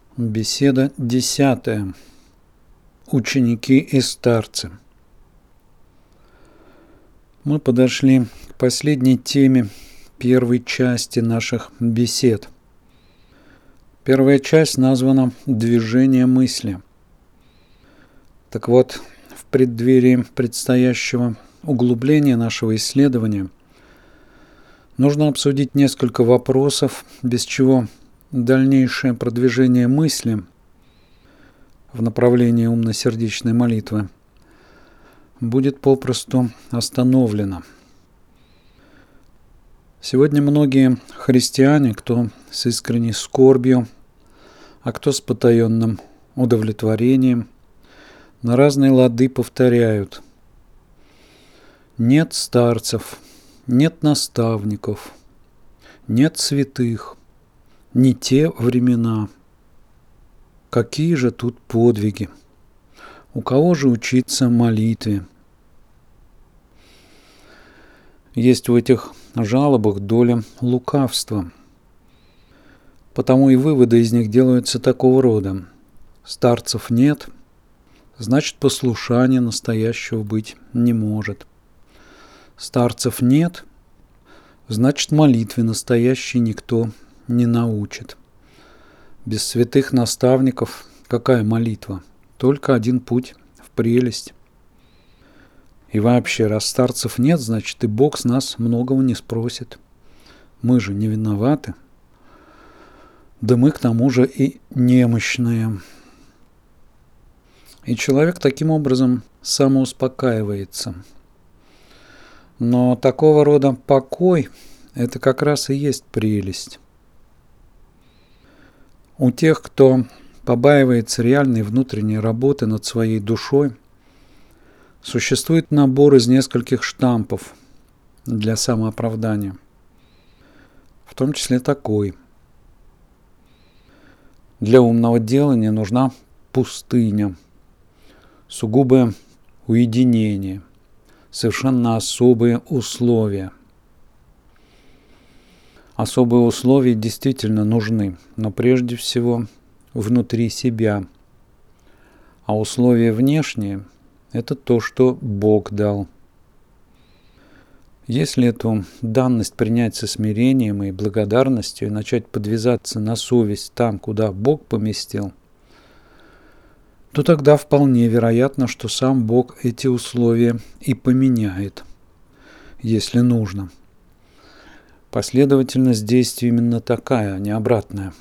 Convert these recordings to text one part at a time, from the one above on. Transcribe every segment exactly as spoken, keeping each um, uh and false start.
Беседа десятая. Ученики и старцы. Мы подошли к последней теме первой части наших бесед. Первая часть названа «Движение мысли». Так вот, в преддверии предстоящего углубления нашего исследования нужно обсудить несколько вопросов, без чего дальнейшее продвижение мысли в направлении умно-сердечной молитвы будет попросту остановлено. Сегодня многие христиане, кто с искренней скорбью, а кто с потаенным удовлетворением, на разные лады повторяют: нет старцев, нет наставников, нет святых, не те времена. Какие же тут подвиги? У кого же учиться молитве? Есть в этих жалобах доля лукавства. Потому и выводы из них делаются такого рода. Старцев нет, значит, послушания настоящего быть не может. Старцев нет, значит, молитве настоящей никто не научит. Без святых наставников какая молитва? Только один путь в прелесть. И вообще, раз старцев нет, значит, и Бог с нас многого не спросит. Мы же не виноваты. Да мы к тому же и немощные. И человек таким образом самоуспокаивается. Но такого рода покой – это как раз и есть прелесть. У тех, кто побаивается реальной внутренней работы над своей душой, существует набор из нескольких штампов для самооправдания, в том числе такой. Для умного делания нужна пустыня, сугубое уединение, совершенно особые условия. Особые условия действительно нужны, но прежде всего внутри себя. А условия внешние – это то, что Бог дал. Если эту данность принять со смирением и благодарностью и начать подвязаться на совесть там, куда Бог поместил, то тогда вполне вероятно, что сам Бог эти условия и поменяет, если нужно. Последовательность действий именно такая, а не обратная.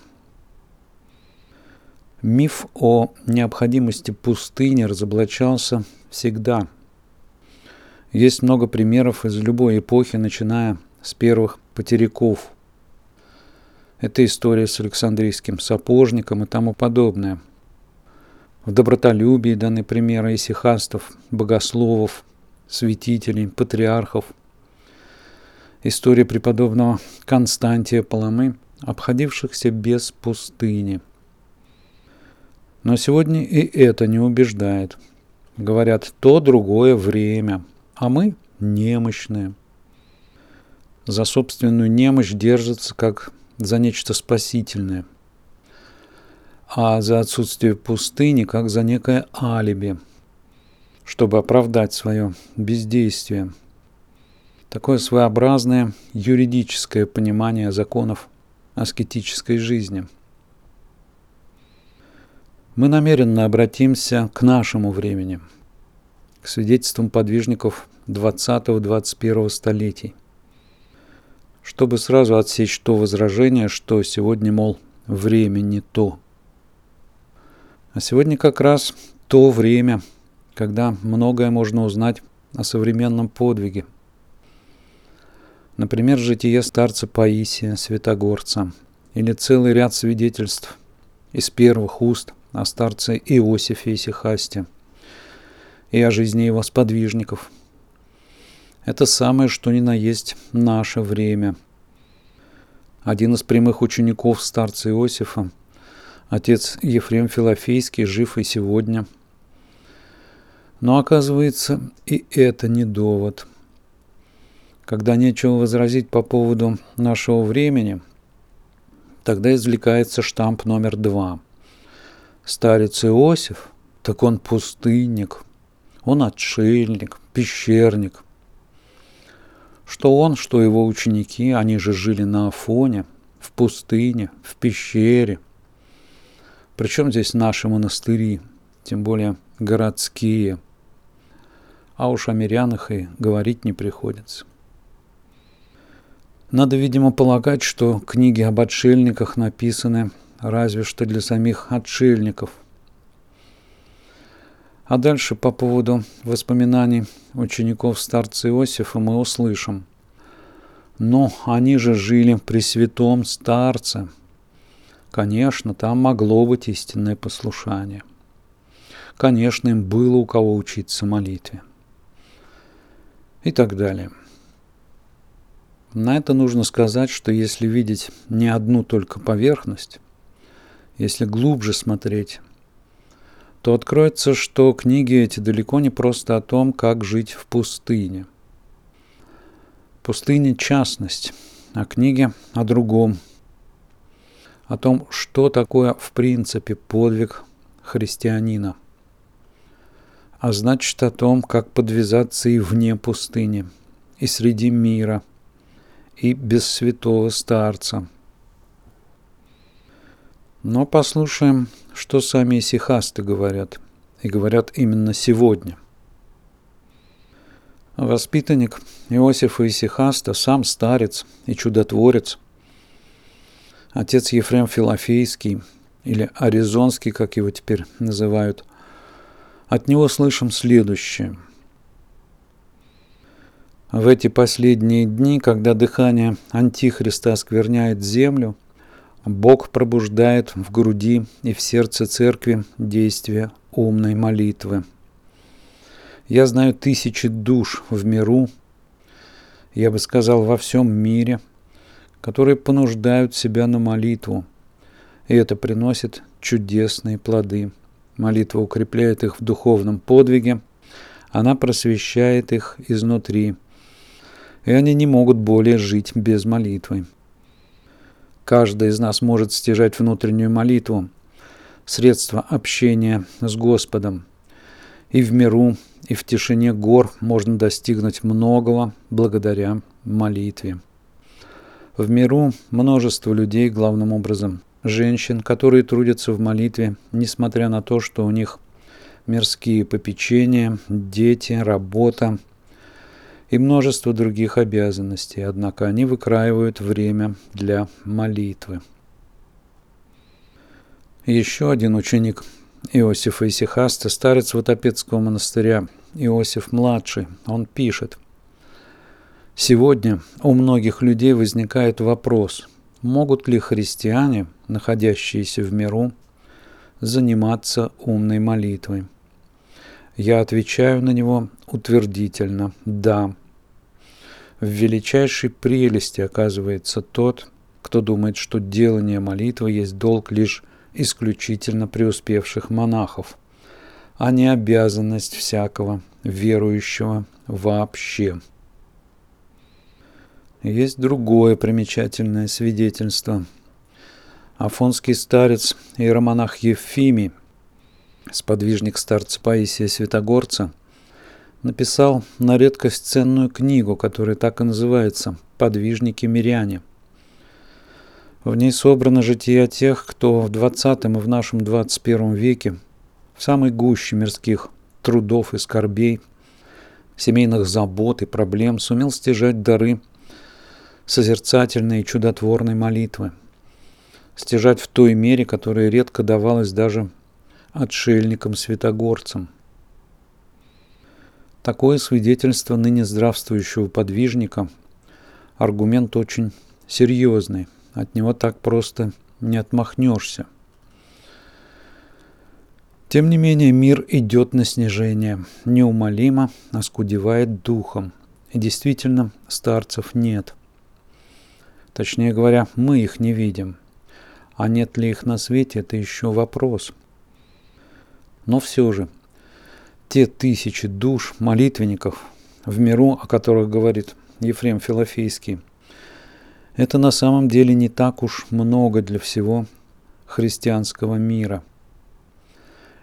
Миф о необходимости пустыни разоблачался всегда. Есть много примеров из любой эпохи, начиная с первых потеряков. Это история с Александрийским сапожником и тому подобное. В добротолюбии даны примеры исихастов, богословов, святителей, патриархов. История преподобного Константия Паламы, обходившихся без пустыни. Но сегодня и это не убеждает. Говорят, то другое время, а мы немощные. За собственную немощь держатся как за нечто спасительное, а за отсутствие пустыни как за некое алиби, чтобы оправдать свое бездействие. Такое своеобразное юридическое понимание законов аскетической жизни. Мы намеренно обратимся к нашему времени, к свидетельствам подвижников двадцатого-двадцать первого столетий, чтобы сразу отсечь то возражение, что сегодня, мол, время не то. А сегодня как раз то время, когда многое можно узнать о современном подвиге. Например, житие старца Паисия, святогорца, или целый ряд свидетельств из первых уст о старце Иосифе Исихасте и о жизни его сподвижников. Это самое, что ни на есть наше время. Один из прямых учеников старца Иосифа, отец Ефрем Филофейский, жив и сегодня. Но оказывается, и это не довод. Когда нечего возразить по поводу нашего времени, тогда извлекается штамп номер два. Старец Иосиф, так он пустынник, он отшельник, пещерник. Что он, что его ученики, они же жили на Афоне, в пустыне, в пещере. Причем здесь наши монастыри, тем более городские. А уж о мирянах и говорить не приходится. Надо, видимо, полагать, что книги об отшельниках написаны разве что для самих отшельников. А дальше по поводу воспоминаний учеников старца Иосифа мы услышим. Но они же жили при святом старце. Конечно, там могло быть истинное послушание. Конечно, им было у кого учиться молитве. И так далее. На это нужно сказать, что если видеть не одну только поверхность, если глубже смотреть, то откроется, что книги эти далеко не просто о том, как жить в пустыне. Пустыня – частность, а книги о другом, о том, что такое в принципе подвиг христианина, а значит о том, как подвязаться и вне пустыни, и среди мира, и без святого старца. Но послушаем, что сами исихасты говорят, и говорят именно сегодня. Воспитанник Иосифа Исихаста, сам старец и чудотворец, отец Ефрем Филофейский, или Аризонский, как его теперь называют, от него слышим следующее. В эти последние дни, когда дыхание Антихриста оскверняет землю, Бог пробуждает в груди и в сердце церкви действие умной молитвы. Я знаю тысячи душ в миру, я бы сказал, во всем мире, которые понуждают себя на молитву, и это приносит чудесные плоды. Молитва укрепляет их в духовном подвиге, она просвещает их изнутри, и они не могут более жить без молитвы. Каждый из нас может стяжать внутреннюю молитву, средство общения с Господом. И в миру, и в тишине гор можно достигнуть многого благодаря молитве. В миру множество людей, главным образом женщин, которые трудятся в молитве, несмотря на то, что у них мирские попечения, дети, работа и множество других обязанностей, однако они выкраивают время для молитвы. Еще один ученик Иосифа Исихаста, старец Ватопедского монастыря, Иосиф-младший, он пишет: «Сегодня у многих людей возникает вопрос, могут ли христиане, находящиеся в миру, заниматься умной молитвой? Я отвечаю на него утвердительно: да. В величайшей прелести оказывается тот, кто думает, что делание молитвы есть долг лишь исключительно преуспевших монахов, а не обязанность всякого верующего вообще». Есть другое примечательное свидетельство. Афонский старец иеромонах Ефимий, сподвижник старца Паисия Святогорца, написал на редкость ценную книгу, которая так и называется «Подвижники-миряне». В ней собрано жития тех, кто в двадцатом и в нашем двадцать первом веке в самой гуще мирских трудов и скорбей, семейных забот и проблем сумел стяжать дары созерцательной и чудотворной молитвы, стяжать в той мере, которая редко давалась даже отшельникам-святогорцам. Такое свидетельство ныне здравствующего подвижника – аргумент очень серьезный, от него так просто не отмахнешься. Тем не менее, мир идет на снижение, неумолимо оскудевает духом, и действительно старцев нет. Точнее говоря, мы их не видим, а нет ли их на свете – это еще вопрос. Но все же, те тысячи душ, молитвенников в миру, о которых говорит Ефрем Филофейский, это на самом деле не так уж много для всего христианского мира.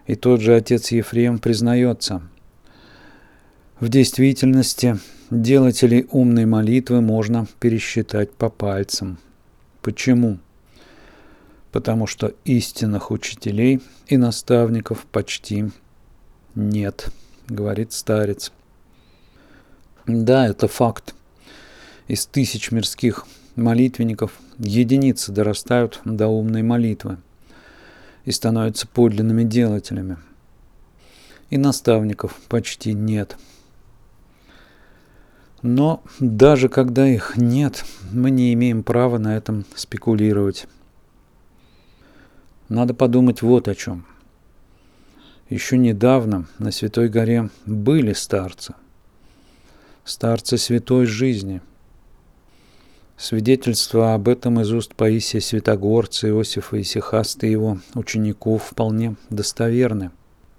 И тот же отец Ефрем признается: в действительности делателей умной молитвы можно пересчитать по пальцам. Почему? Потому что истинных учителей и наставников почти нет, говорит старец. Да, это факт. Из тысяч мирских молитвенников единицы дорастают до умной молитвы и становятся подлинными делателями. И наставников почти нет. Но даже когда их нет, мы не имеем права на этом спекулировать. Надо подумать вот о чем. Еще недавно на Святой горе были старцы. Старцы святой жизни. Свидетельства об этом из уст Паисия Святогорца, Иосифа Исихаста и его учеников вполне достоверны.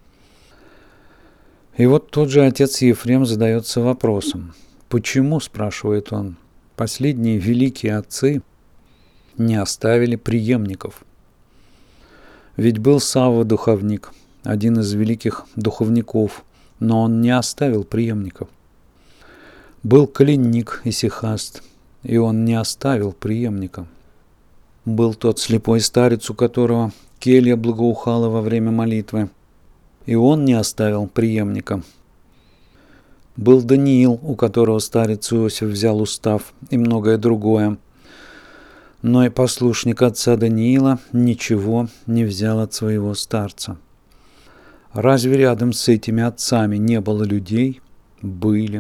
И вот тот же отец Ефрем задается вопросом: почему, спрашивает он, последние великие отцы не оставили преемников? Ведь был Савва духовник, один из великих духовников, но он не оставил преемников. Был Калинник Исихаст, и он не оставил преемника. Был тот слепой старец, у которого келья благоухала во время молитвы, и он не оставил преемника. Был Даниил, у которого старец Иосиф взял устав, и многое другое. Но и послушник отца Даниила ничего не взял от своего старца. Разве рядом с этими отцами не было людей? Были.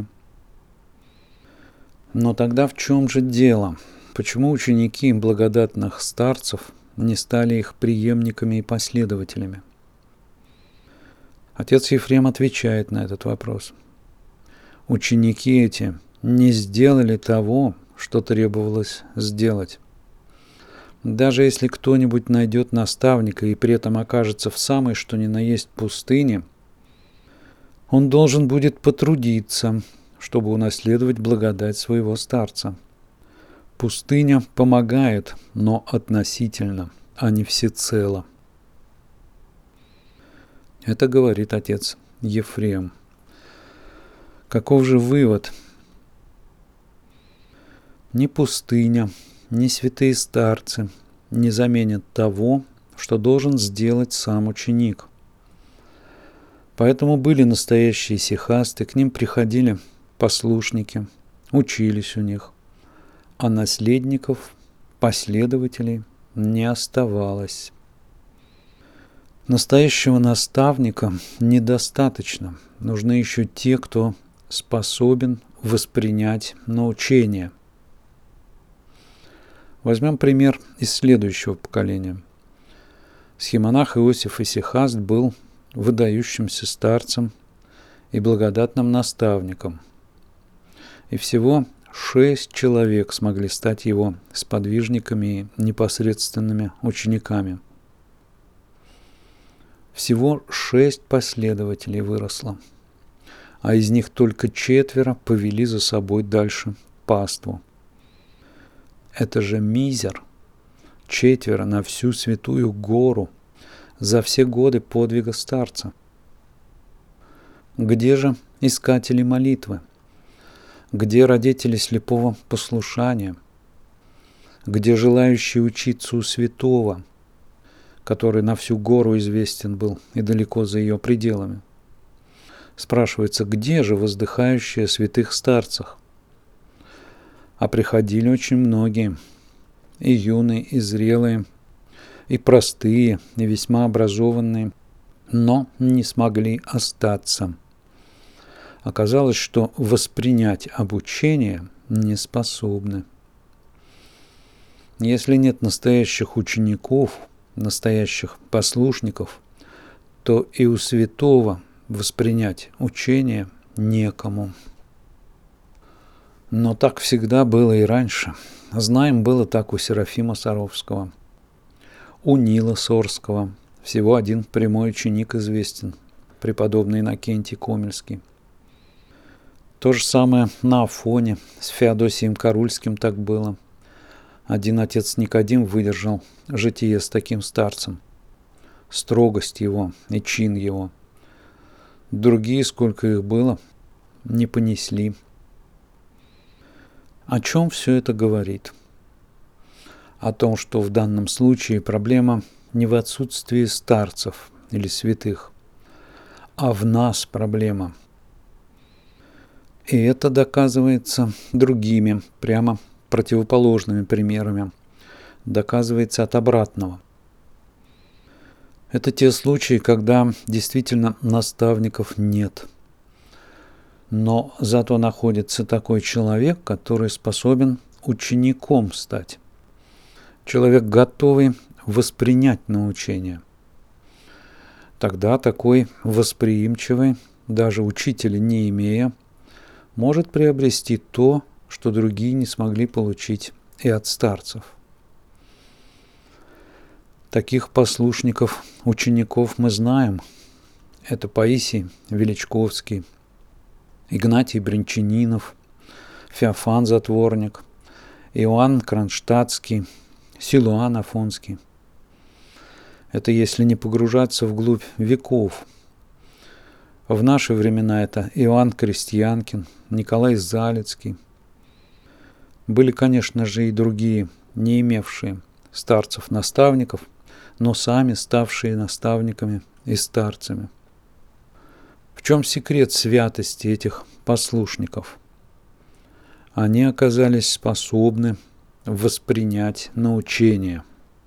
Но тогда в чем же дело? Почему ученики благодатных старцев не стали их преемниками и последователями? Отец Ефрем отвечает на этот вопрос. Ученики эти не сделали того, что требовалось сделать. Даже если кто-нибудь найдет наставника и при этом окажется в самой что ни на есть пустыне, он должен будет потрудиться, чтобы унаследовать благодать своего старца. Пустыня помогает, но относительно, а не всецело. Это говорит отец Ефрем. Каков же вывод? Ни пустыня, ни святые старцы не заменят того, что должен сделать сам ученик. Поэтому были настоящие сихасты, к ним приходили послушники, учились у них, а наследников, последователей не оставалось. Настоящего наставника недостаточно, нужны еще те, кто способен воспринять научение. Возьмем пример из следующего поколения. Схимонах Иосиф Исихаст был выдающимся старцем и благодатным наставником. И всего шесть человек смогли стать его сподвижниками и непосредственными учениками. Всего шесть последователей выросло, а из них только четверо повели за собой дальше паству. Это же мизер, четверо на всю Святую гору за все годы подвига старца. Где же искатели молитвы? Где родители слепого послушания? Где желающие учиться у святого, который на всю гору известен был и далеко за ее пределами? Спрашивается, где же воздыхающие о святых старцах? А приходили очень многие, и юные, и зрелые, и простые, и весьма образованные, но не смогли остаться. Оказалось, что воспринять обучение не способны. Если нет настоящих учеников, настоящих послушников, то и у святого воспринять учение некому. Но так всегда было и раньше. Знаем, было так у Серафима Саровского, у Нила Сорского. Всего один прямой ученик известен, преподобный Иннокентий Комельский. То же самое на Афоне, с Феодосием Карульским так было. Один отец Никодим выдержал житие с таким старцем. строгость его и чин его. Другие, сколько их было, не понесли. О чем все это говорит? О том, что в данном случае проблема не в отсутствии старцев или святых, а в нас проблема. И это доказывается другими, прямо противоположными примерами. Доказывается от обратного. Это те случаи, когда действительно наставников нет. Но зато находится такой человек, который способен учеником стать. Человек, готовый воспринять научение. Тогда такой восприимчивый, даже учителя не имея, может приобрести то, что другие не смогли получить и от старцев. Таких послушников, учеников мы знаем. Это Паисий Величковский, Игнатий Брянчанинов, Феофан Затворник, Иоанн Кронштадтский, Силуан Афонский. Это если не погружаться вглубь веков. В наши времена это Иоанн Крестьянкин, Николай Залицкий. Были, конечно же, и другие, не имевшие старцев-наставников, но сами ставшие наставниками и старцами. В чем секрет святости этих послушников? Они оказались способны воспринять научение.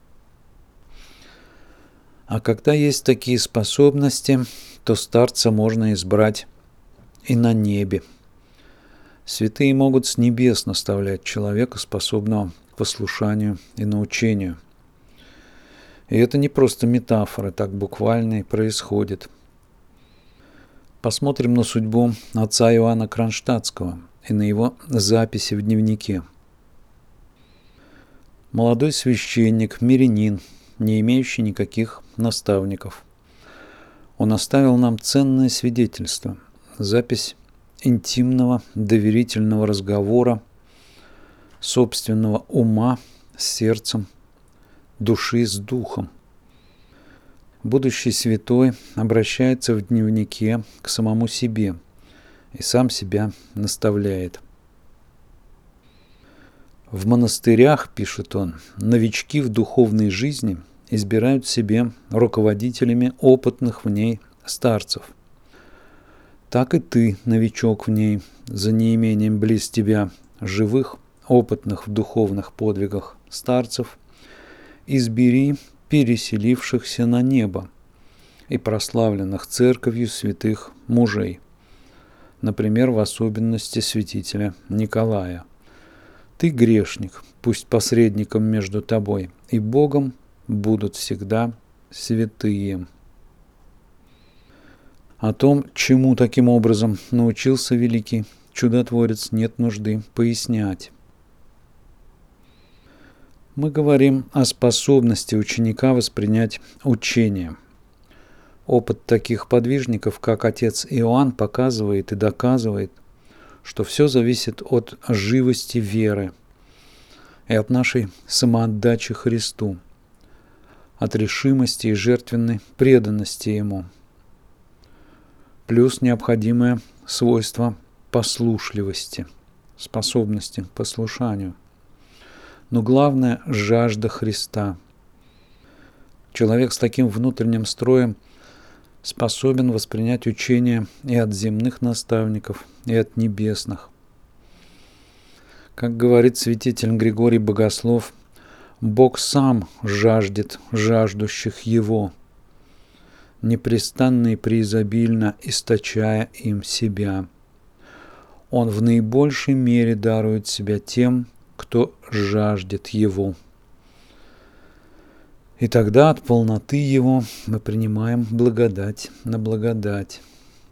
А когда есть такие способности, то старца можно избрать и на небе. Святые могут с небес наставлять человека, способного к послушанию и научению. И это не просто метафора, так буквально и происходит. Посмотрим на судьбу отца Иоанна Кронштадтского и на его записи в дневнике. Молодой священник, мирянин, не имеющий никаких наставников. Он оставил нам ценное свидетельство, запись интимного, доверительного разговора, собственного ума с сердцем, души с духом. Будущий святой обращается в дневнике к самому себе и сам себя наставляет. В монастырях, пишет он, новички в духовной жизни избирают себе руководителями опытных в ней старцев. Так и ты, новичок в ней, за неимением близ тебя живых, опытных в духовных подвигах старцев, избери переселившихся на небо и прославленных церковью святых мужей, например, в особенности святителя Николая. Ты грешник, пусть посредником между тобой и Богом будут всегда святые. О том, чему таким образом научился великий чудотворец, нет нужды пояснять. Мы говорим о способности ученика воспринять учение. Опыт таких подвижников, как отец Иоанн, показывает и доказывает, что все зависит от живости веры и от нашей самоотдачи Христу, от решимости и жертвенной преданности Ему, плюс необходимое свойство послушливости, способности к послушанию. Но главное – жажда Христа. Человек с таким внутренним строем способен воспринять учение и от земных наставников, и от небесных. Как говорит святитель Григорий Богослов, Бог сам жаждет жаждущих Его, непрестанно и преизобильно источая им себя. Он в наибольшей мере дарует себя тем, кто жаждет Его. И тогда от полноты Его мы принимаем благодать на благодать.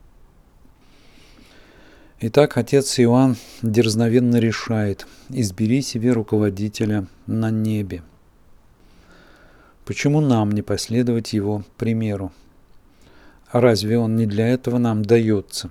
Итак, отец Иоанн дерзновенно решает: избери себе руководителя на небе. Почему нам не последовать его примеру? А разве он не для этого нам дается?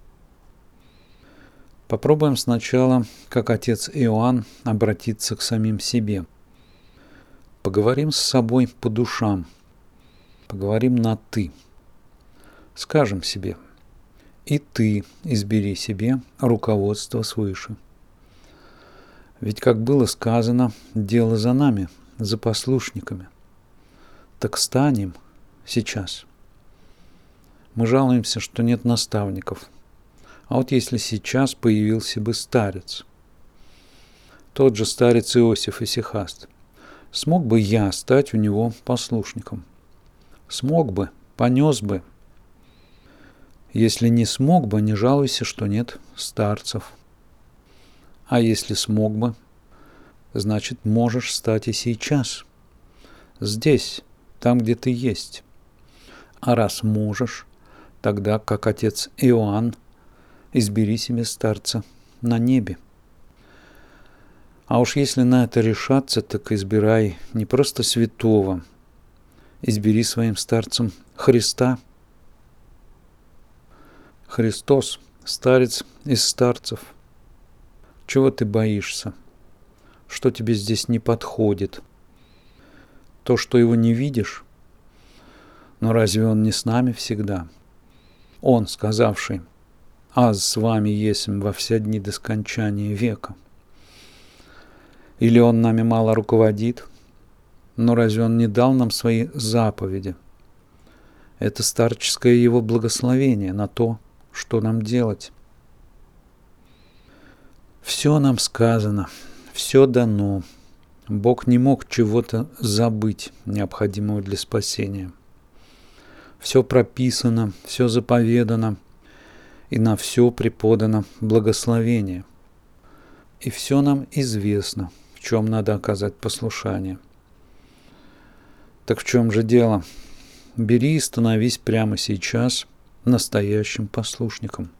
Попробуем сначала, как отец Иоанн, обратиться к самим себе. Поговорим с собой по душам. поговорим на «ты». Скажем себе: и ты избери себе руководство свыше. Ведь, как было сказано, дело за нами, за послушниками. Так станем сейчас. Мы жалуемся, что нет наставников. А вот если сейчас появился бы старец, тот же старец Иосиф Исихаст, смог бы я стать у него послушником? Смог бы, понес бы. Если не смог бы, не жалуйся, что нет старцев. А если смог бы, значит, можешь стать и сейчас. Здесь, там, где ты есть. А раз можешь, тогда, как отец Иоанн, избери себе старца на небе. А уж если на это решаться, так избирай не просто святого, избери своим старцем Христа. Христос, старец из старцев. Чего ты боишься? Что тебе здесь не подходит? То, что его не видишь? Но разве он не с нами всегда? Он, сказавший: «Аз с вами есмь во все дни до скончания века». Или он нами мало руководит? Но разве он не дал нам свои заповеди? Это старческое его благословение на то, что нам делать. Все нам сказано, все дано. Бог не мог чего-то забыть, необходимого для спасения. Все прописано, все заповедано, и на все преподано благословение. И все нам известно, в чем надо оказать послушание. Так в чем же дело? Бери и становись прямо сейчас настоящим послушником.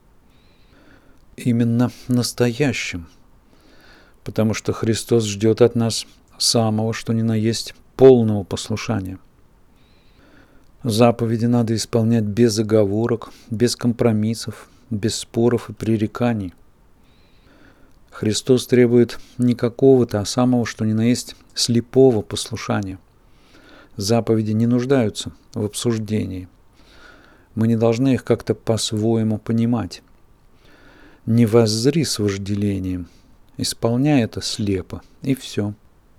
Именно настоящим, потому что Христос ждет от нас самого, что ни на есть, полного послушания. Заповеди надо исполнять без оговорок, без компромиссов, без споров и пререканий. Христос требует не какого-то, а самого, что ни на есть, слепого послушания. Заповеди не нуждаются в обсуждении. Мы не должны их как-то по-своему понимать. Не воззри с вожделением, исполняй это слепо, и все.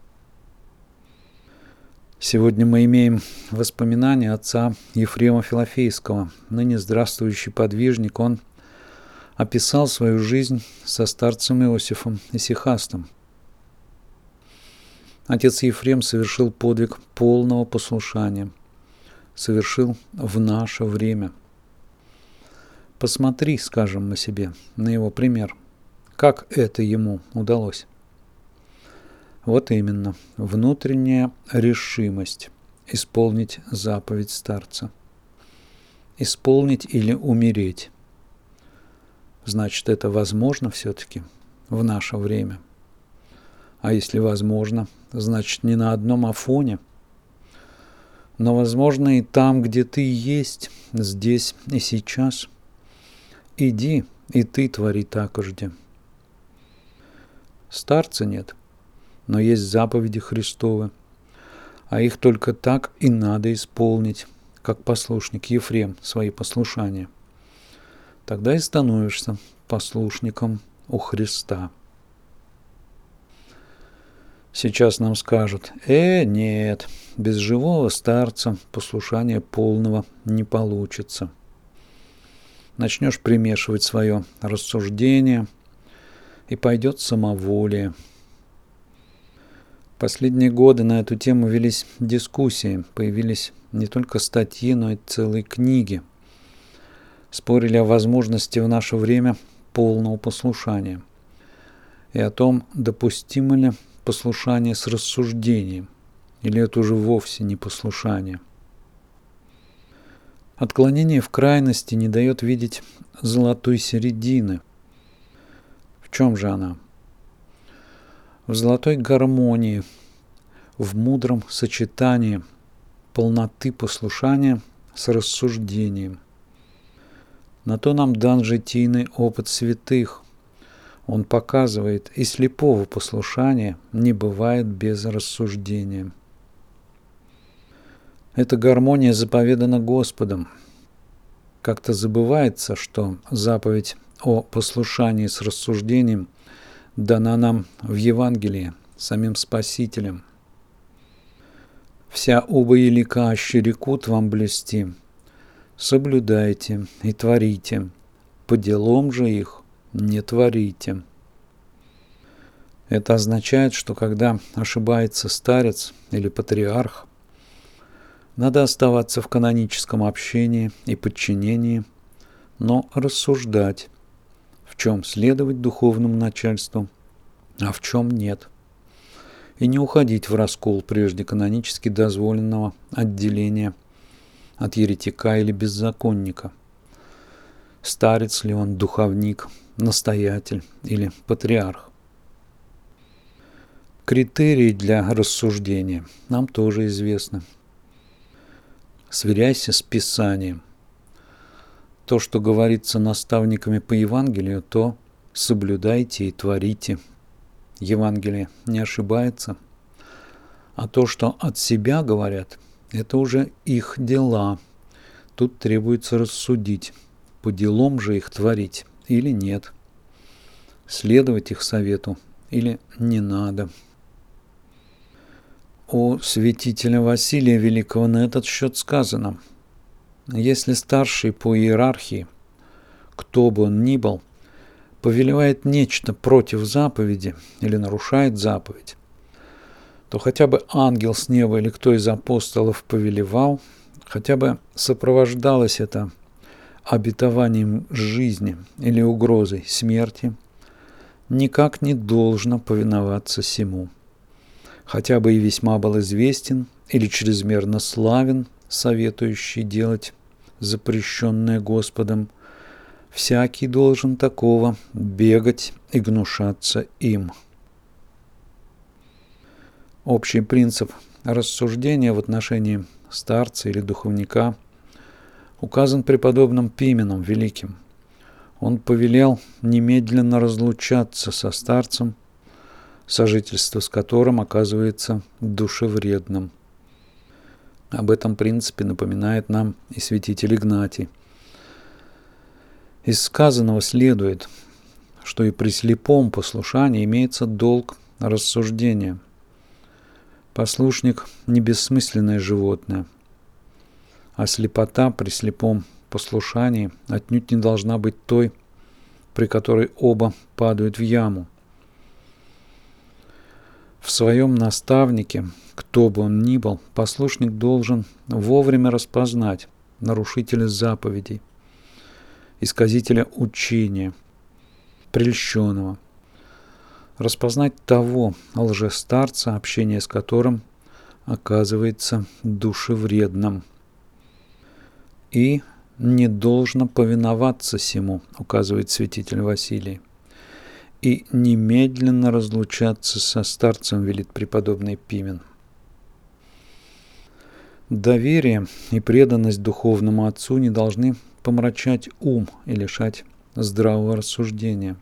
Сегодня мы имеем воспоминания отца Ефрема Филофейского, ныне здравствующий подвижник. Он описал свою жизнь со старцем Иосифом Исихастом. Отец Ефрем совершил подвиг полного послушания, совершил в наше время. Посмотри, скажем мы себе, на его пример. Как это ему удалось? Вот именно, внутренняя решимость исполнить заповедь старца. Исполнить или умереть. Значит, это возможно все-таки в наше время. А если возможно, значит, не на одном Афоне, но возможно и там, где ты есть, здесь и сейчас. Иди, и ты твори такожде. Старца нет, но есть заповеди Христовы, а их только так и надо исполнить, как послушник Ефрем свои послушания. Тогда и становишься послушником у Христа. Сейчас нам скажут: э, нет, без живого старца послушания полного не получится. Начнешь примешивать свое рассуждение, и пойдет самоволие. Последние годы на эту тему велись дискуссии, появились не только статьи, но и целые книги. Спорили о возможности в наше время полного послушания и о том, допустимо ли послушание с рассуждением, или это уже вовсе не послушание. Отклонение в крайности не дает видеть золотой середины. В чем же она? В золотой гармонии, в мудром сочетании полноты послушания с рассуждением. На то нам дан житийный опыт святых. Он показывает, и слепого послушания не бывает без рассуждения. Эта гармония заповедана Господом. Как-то забывается, что заповедь о послушании с рассуждением дана нам в Евангелии самим Спасителем. «Вся оба елика аще рекут вам блюсти, соблюдайте и творите, по делам же их не творите». Это означает, что когда ошибается старец или патриарх, надо оставаться в каноническом общении и подчинении, но рассуждать, в чем следовать духовному начальству, а в чем нет, и не уходить в раскол прежде канонически дозволенного отделения от еретика или беззаконника. Старец ли он, духовник, настоятель или патриарх. Критерии для рассуждения нам тоже известны. Сверяйся с Писанием. То, что говорится наставниками по Евангелию, то соблюдайте и творите. Евангелие не ошибается. А то, что от себя говорят, это уже их дела. Тут требуется рассудить, по делам же их творить или нет. Следовать их совету или не надо. У святителя Василия Великого на этот счет сказано: если старший по иерархии, кто бы он ни был, повелевает нечто против заповеди или нарушает заповедь, то хотя бы ангел с неба или кто из апостолов повелевал, хотя бы сопровождалось это обетованием жизни или угрозой смерти, никак не должно повиноваться сему. Хотя бы и весьма был известен или чрезмерно славен, советующий делать запрещенное Господом, всякий должен такого бегать и гнушаться им. Общий принцип рассуждения в отношении старца или духовника указан преподобным Пименом Великим. Он повелел немедленно разлучаться со старцем, сожительство с которым оказывается душевредным. Об этом принципе напоминает нам и святитель Игнатий. Из сказанного следует, что и при слепом послушании имеется долг рассуждения. Послушник – не бессмысленное животное, а слепота при слепом послушании отнюдь не должна быть той, при которой оба падают в яму. В своем наставнике, кто бы он ни был, послушник должен вовремя распознать нарушителя заповедей, исказителя учения, прельщенного, распознать того лжестарца, общение с которым оказывается душевредным. И не должно повиноваться сему, указывает святитель Василий. И немедленно разлучаться со старцем, велит преподобный Пимен. Доверие и преданность духовному отцу не должны помрачать ум и лишать здравого рассуждения.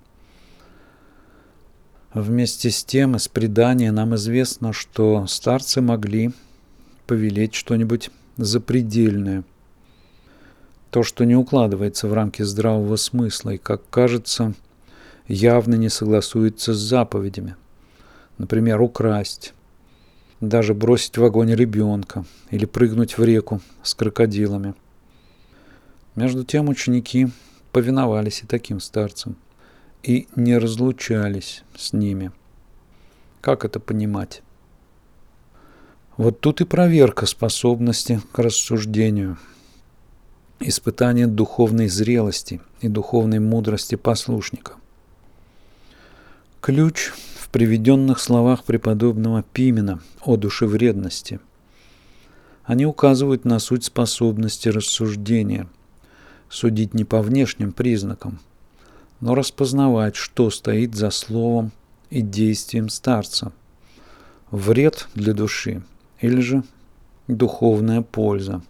Вместе с тем, из предания нам известно, что старцы могли повелеть что-нибудь запредельное, то, что не укладывается в рамки здравого смысла и, как кажется, явно не согласуется с заповедями. Например, украсть, даже бросить в огонь ребенка или прыгнуть в реку с крокодилами. Между тем ученики повиновались и таким старцам и не разлучались с ними. Как это понимать? Вот тут и проверка способности к рассуждению, испытание духовной зрелости и духовной мудрости послушника. Ключ в приведенных словах преподобного Пимена о душевредности. Они указывают на суть способности рассуждения, судить не по внешним признакам, но распознавать, что стоит за словом и действием старца. Вред для души или же духовная польза.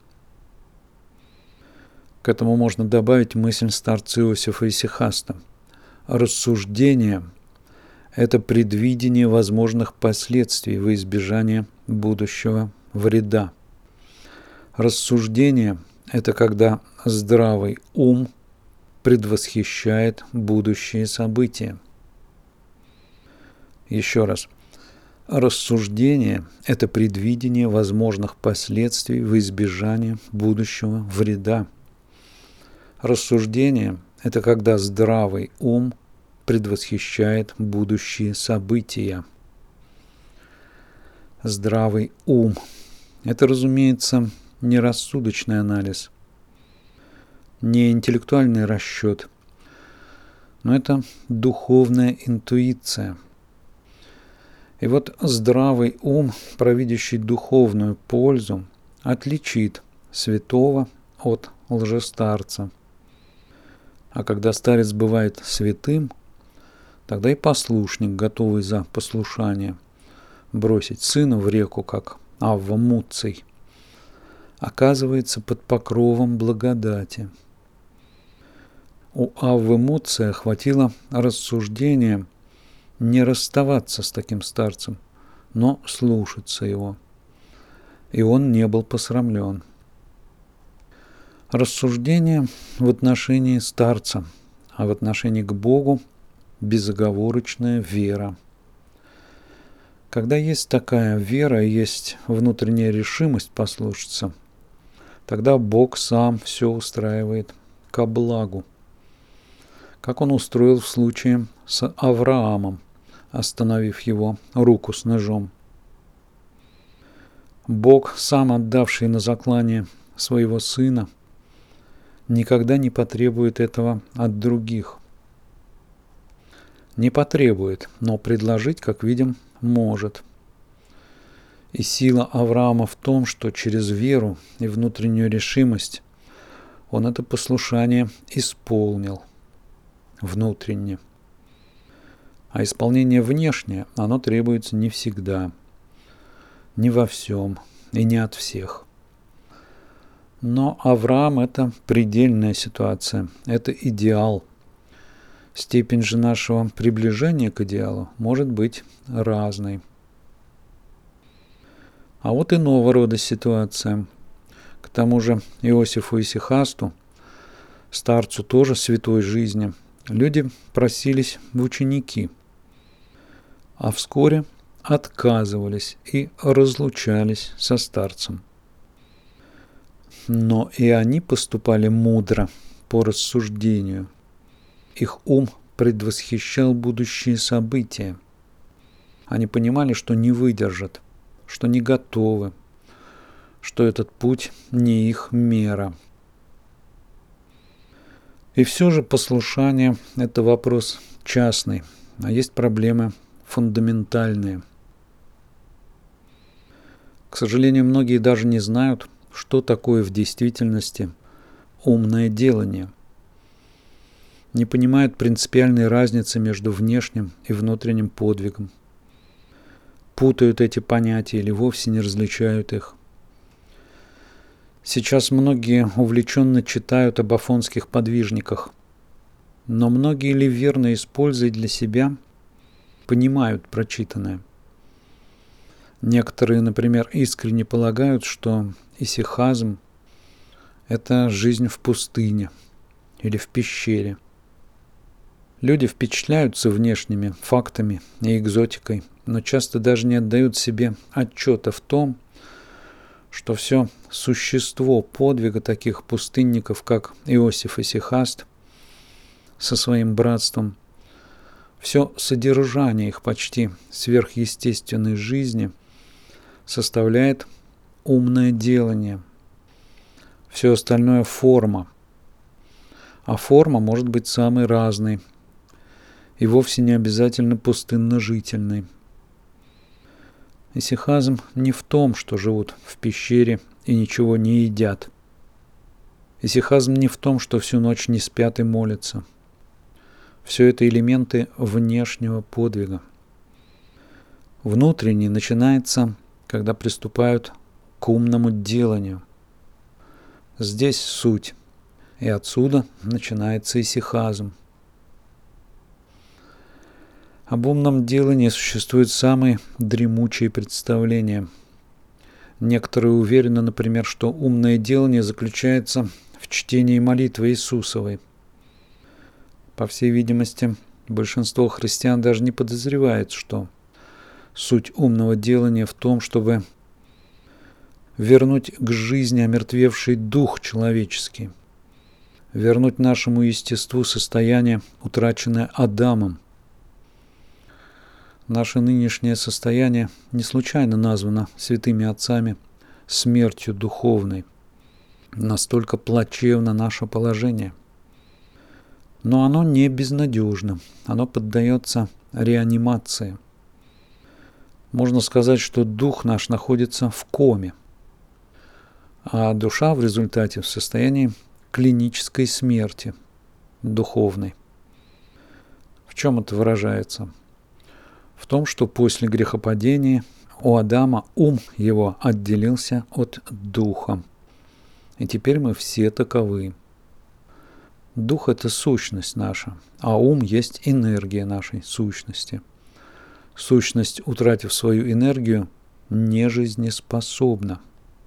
К этому можно добавить мысль старца Иосифа Исихаста. Рассуждение – это предвидение возможных последствий во избежание будущего вреда. Рассуждение – это когда здравый ум предвосхищает будущие события. Еще раз. Рассуждение – это предвидение возможных последствий в избежание будущего вреда. Рассуждение – это когда здравый ум предвосхищает будущие события. Здравый ум – это, разумеется, не рассудочный анализ, не интеллектуальный расчет, но это духовная интуиция. И вот здравый ум, провидящий духовную пользу, отличит святого от лжестарца. А когда старец бывает святым, тогда и послушник, готовый за послушание, бросить сына в реку, как Авва Муций, оказывается под покровом благодати. У Аввы Муция хватило рассуждения не расставаться с таким старцем, но слушаться его. И он не был посрамлен. Рассуждение в отношении старца, а в отношении к Богу безоговорочная вера. Когда есть такая вера, есть внутренняя решимость послушаться, тогда Бог сам все устраивает ко благу. Как он устроил в случае с Авраамом, остановив его руку с ножом. Бог, сам отдавший на заклание своего сына, никогда не потребует этого от других. Не потребует, но предложить, как видим, может. И сила Авраама в том, что через веру и внутреннюю решимость он это послушание исполнил внутренне. А исполнение внешнее, оно требуется не всегда, не во всем и не от всех. Но Авраам – это предельная ситуация, это идеал. Степень же нашего приближения к идеалу может быть разной. А вот иного рода ситуация. К тому же Иосифу Исихасту, старцу тоже святой жизни, люди просились в ученики, а вскоре отказывались и разлучались со старцем. Но и они поступали мудро по рассуждению. Их ум предвосхищал будущие события. Они понимали, что не выдержат, что не готовы, что этот путь не их мера. И все же послушание – это вопрос частный, а есть проблемы фундаментальные. К сожалению, многие даже не знают, что такое в действительности умное делание. Не понимают принципиальной разницы между внешним и внутренним подвигом. Путают эти понятия или вовсе не различают их. Сейчас многие увлеченно читают об афонских подвижниках, но многие ли верно используя для себя, понимают прочитанное. Некоторые, например, искренне полагают, что исихазм – это жизнь в пустыне или в пещере. Люди впечатляются внешними фактами и экзотикой, но часто даже не отдают себе отчета в том, что все существо подвига таких пустынников, как Иосиф Исихаст со своим братством, все содержание их почти сверхъестественной жизни составляет умное делание. Все остальное – форма. А форма может быть самой разной и вовсе не обязательно пустынно-жительной. Исихазм не в том, что живут в пещере и ничего не едят. Исихазм не в том, что всю ночь не спят и молятся. Все это элементы внешнего подвига. Внутренний начинается, когда приступают к умному деланию. Здесь суть, и отсюда начинается исихазм. Об умном делании существуют самые дремучие представления. Некоторые уверены, например, что умное делание заключается в чтении молитвы Иисусовой. По всей видимости, большинство христиан даже не подозревает, что суть умного делания в том, чтобы вернуть к жизни омертвевший дух человеческий, вернуть нашему естеству состояние, утраченное Адамом. Наше нынешнее состояние не случайно названо святыми отцами смертью духовной. Настолько плачевно наше положение. Но оно не безнадежно, оно поддается реанимации. Можно сказать, что дух наш находится в коме, а душа в результате в состоянии клинической смерти духовной. В чем это выражается? В том, что после грехопадения у Адама ум его отделился от духа. И теперь мы все таковы. Дух – это сущность наша, а ум есть энергия нашей сущности. Сущность, утратив свою энергию, не жизнеспособна.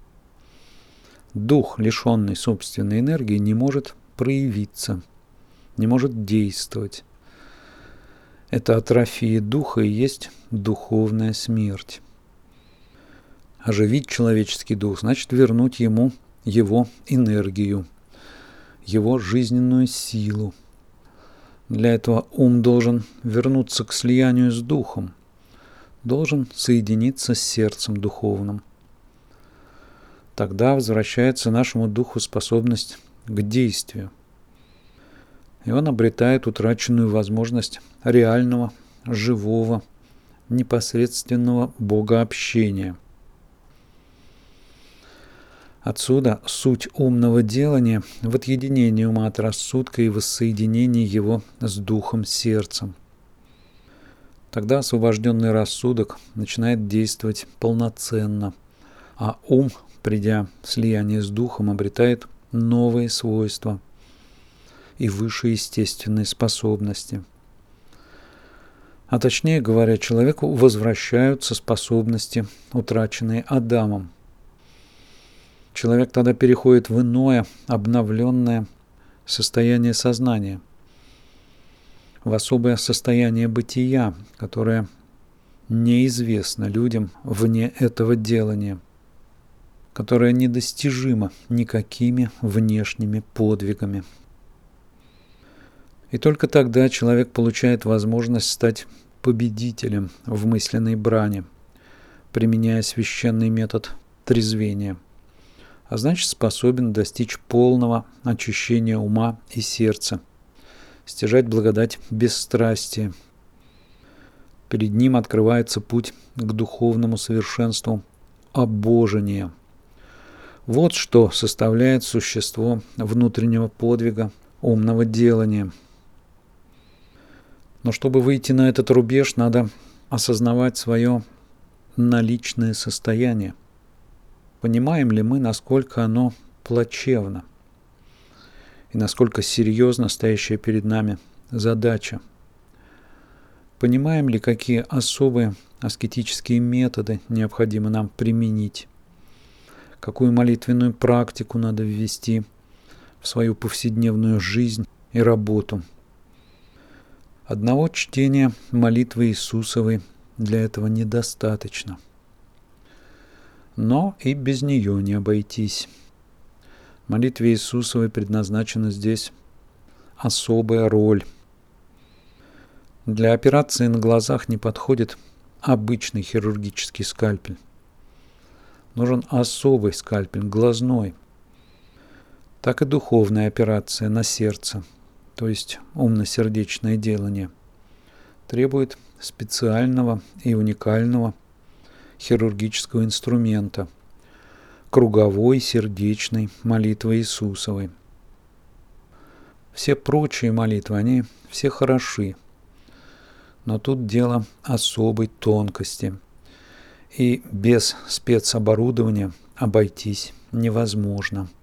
Дух, лишенный собственной энергии, не может проявиться, не может действовать. Это атрофия духа и есть духовная смерть. Оживить человеческий дух значит вернуть ему его энергию, его жизненную силу. Для этого ум должен вернуться к слиянию с духом, должен соединиться с сердцем духовным. Тогда возвращается нашему духу способность к действию. И он обретает утраченную возможность реального, живого, непосредственного богообщения. Отсюда суть умного делания в отъединении ума от рассудка и воссоединении его с духом сердцем. Тогда освобожденный рассудок начинает действовать полноценно, а ум, придя в слияние с духом, обретает новые свойства и высшеестественные способности. А точнее говоря, человеку возвращаются способности, утраченные Адамом. Человек тогда переходит в иное, обновленное состояние сознания, в особое состояние бытия, которое неизвестно людям вне этого делания, которое недостижимо никакими внешними подвигами. И только тогда человек получает возможность стать победителем в мысленной брани, применяя священный метод трезвения, а значит способен достичь полного очищения ума и сердца, стяжать благодать бесстрастия. Перед ним открывается путь к духовному совершенству обожения. Вот что составляет существо внутреннего подвига умного делания. Но чтобы выйти на этот рубеж, надо осознавать свое наличное состояние. Понимаем ли мы, насколько оно плачевно и насколько серьезна стоящая перед нами задача? Понимаем ли, какие особые аскетические методы необходимо нам применить? Какую молитвенную практику надо ввести в свою повседневную жизнь и работу? Одного чтения молитвы Иисусовой для этого недостаточно. Но и без нее не обойтись. Молитве Иисусовой предназначена здесь особая роль. Для операции на глазах не подходит обычный хирургический скальпель. Нужен особый скальпель, глазной. Так и духовная операция на сердце, то есть умно-сердечное делание, требует специального и уникального хирургического инструмента – круговой сердечной молитвы Иисусовой. Все прочие молитвы, они все хороши, но тут дело особой тонкости, и без спецоборудования обойтись невозможно.